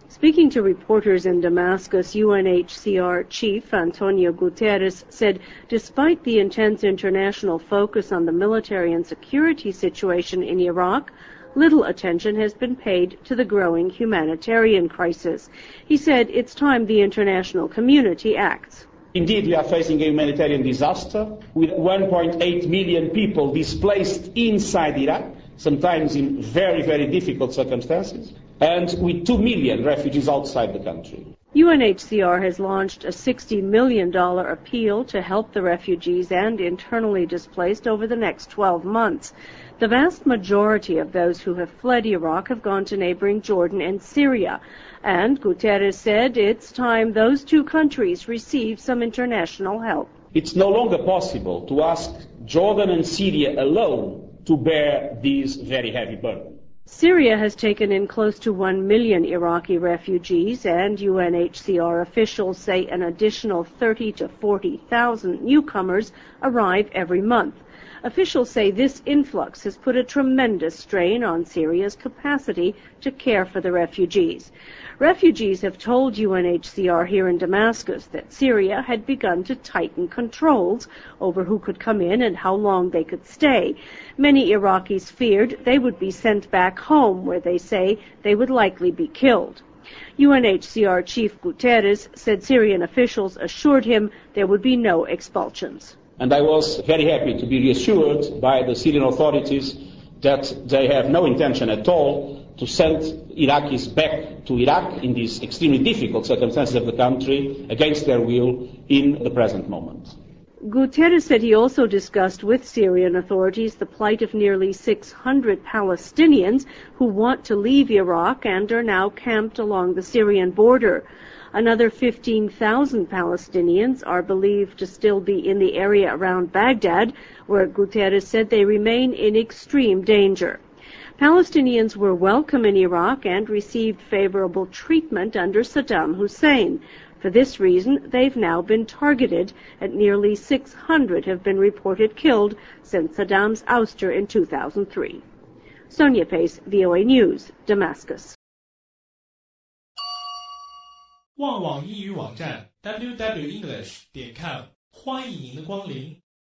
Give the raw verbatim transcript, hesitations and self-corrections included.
Speaking to reporters in Damascus, U N H C R Chief Antonio Guterres said despite the intense international focus on the military and security situation in Iraq, little attention has been paid to the growing humanitarian crisis. He said it's time the international community acts. Indeed, we are facing a humanitarian disaster with one point eight million people displaced inside Iraq, sometimes in very, very difficult circumstances, and with two million refugees outside the country. U N H C R has launched a sixty million dollars appeal to help the refugees and internally displaced over the next twelve months. The vast majority of those who have fled Iraq have gone to neighboring Jordan and Syria, and Guterres said it's time those two countries receive some international help. It's no longer possible to ask Jordan and Syria alone to bear this very heavy burden. Syria has taken in close to one million Iraqi refugees, and U N H C R officials say an additional thirty to forty thousand newcomers arrive every month. Officials say this influx has put a tremendous strain on Syria's capacity to care for the refugees. Refugees have told U N H C R here in Damascus that Syria had begun to tighten controls over who could come in and how long they could stay. Many Iraqis feared they would be sent back home, where they say they would likely be killed. U N H C R Chief Guterres said Syrian officials assured him there would be no expulsions. And I was very happy to be reassured by the Syrian authorities that they have no intention at all to send Iraqis back to Iraq in these extremely difficult circumstances of the country against their will in the present moment. Guterres said he also discussed with Syrian authorities the plight of nearly six hundred Palestinians who want to leave Iraq and are now camped along the Syrian border. Another fifteen thousand Palestinians are believed to still be in the area around Baghdad, where Guterres said they remain in extreme danger. Palestinians were welcome in Iraq and received favorable treatment under Saddam Hussein. For this reason, they've now been targeted, and nearly six hundred have been reported killed since Saddam's ouster in two thousand three. Sonia Pace, V O A News, Damascus. 旺网英语网站 double u double u double u 点 com 欢迎您的光临。